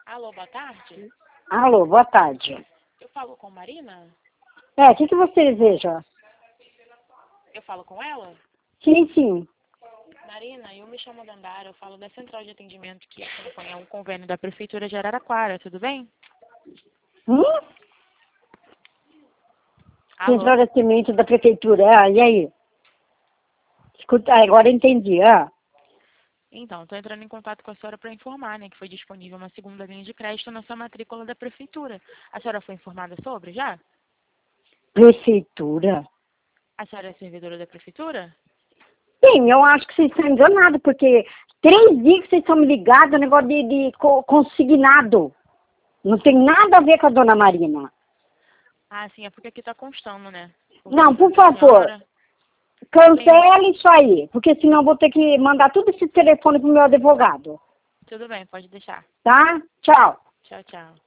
Alô, boa tarde. Alô, boa tarde. Eu falo com Marina? O que você deseja? Eu falo com ela? Sim, sim. Marina, eu me chamo Dandara, eu falo da Central de Atendimento que acompanha um convênio da Prefeitura de Araraquara, tudo bem? Hum? Alô? Central de atendimento da prefeitura. E aí? Escuta, agora eu entendi. Então, estou entrando em contato com a senhora para informar, né, que foi disponível uma segunda linha de crédito na sua matrícula da Prefeitura. A senhora foi informada sobre já? Prefeitura? A senhora é servidora da Prefeitura? Sim, eu acho que vocês estão enganados, porque 3 dias que vocês estão me ligados, negócio de consignado. Não tem nada a ver com a dona Marina. Ah, sim, é porque aqui está constando, né? Não, por Da favor, senhora. cancele isso aí, porque senão eu vou ter que mandar tudo esse telefone pro meu advogado. Tudo bem, pode deixar. Tá? Tchau. Tchau, tchau.